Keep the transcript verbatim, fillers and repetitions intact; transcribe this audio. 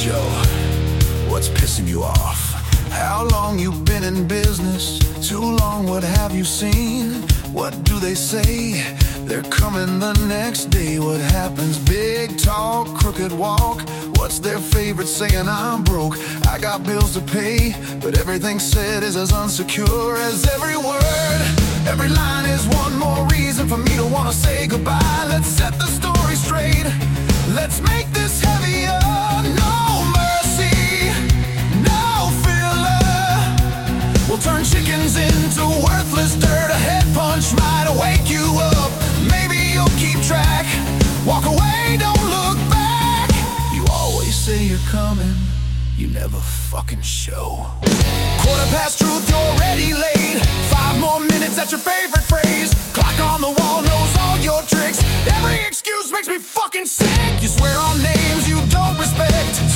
show. What's pissing you off? How long you been in business? Too long, what have you seen? What do they say? They're coming the next day. What happens? Big talk, crooked walk. What's their favorite saying? I'm broke, I got bills to pay. But everything said is as unsecure as every word. Every line is one more reason for me to wanna say goodbye. Let's set the story straight. Let's make this heavier. No mercy, no filler. We'll turn chickens into worthless dirt. A head punch might wake you up. Maybe you'll keep track. Walk away, don't look back. You always say you're coming, you never fucking show. Quarter past truth, you're already late. Five more minutes, that's your favorite phrase. Clock on the wall knows all your tricks. Every excuse makes me fucking sick.